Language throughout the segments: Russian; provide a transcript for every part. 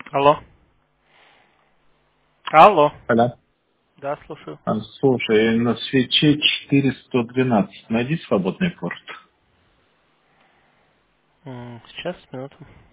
Алло. Алло. Алло. Да, слушаю. Слушай, на свече 412 найди свободный порт. Сейчас, минуту.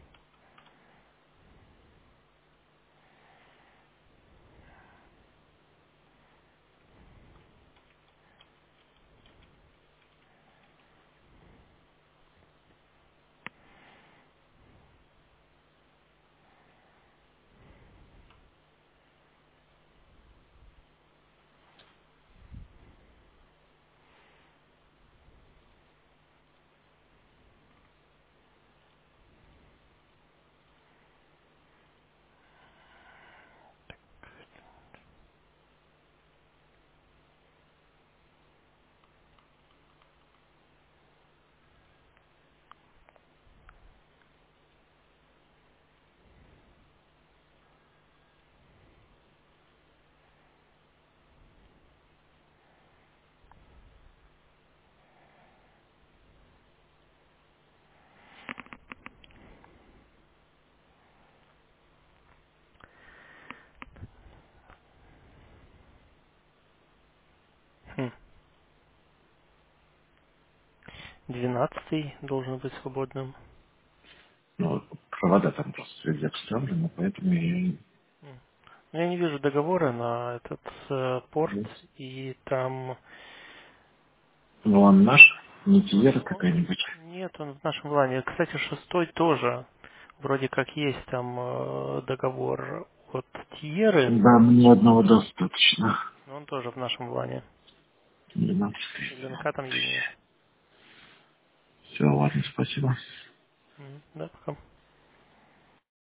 Хм. 12 должен быть свободным. Ну, провода там просто везде вставлены, поэтому я... Но я не вижу договора на этот порт, и там... Ну, он наш, не Тиера Ну, какая-нибудь. нет, он в нашем плане. Кстати, 6 тоже. Вроде как есть там договор от Тиеры, Да, мне одного достаточно. но он тоже в нашем плане. 12. И ЛНК там есть. Все, ладно, спасибо. Да, пока.